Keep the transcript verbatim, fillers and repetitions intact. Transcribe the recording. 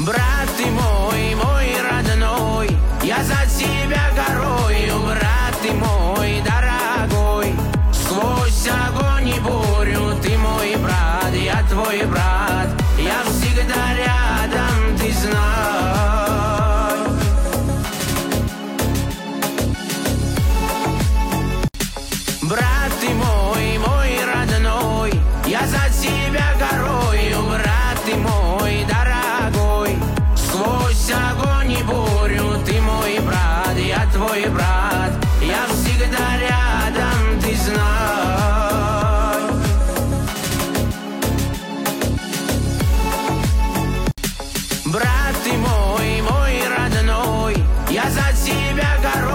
Брат ты мой, мой родной, я за тебя горою, брат ты мой дорогой. Сквозь огонь и бурю ты мой брат, я твой брат, я всегда рядом, ты знай. Брат ты мой, мой родной, я за тебя горою, брат ты мой дорогой. Сквозь огонь и бурю ты мой брат, я твой брат, я всегда рядом, ты знай. Брат ты мой, мой родной, я за тебя горой.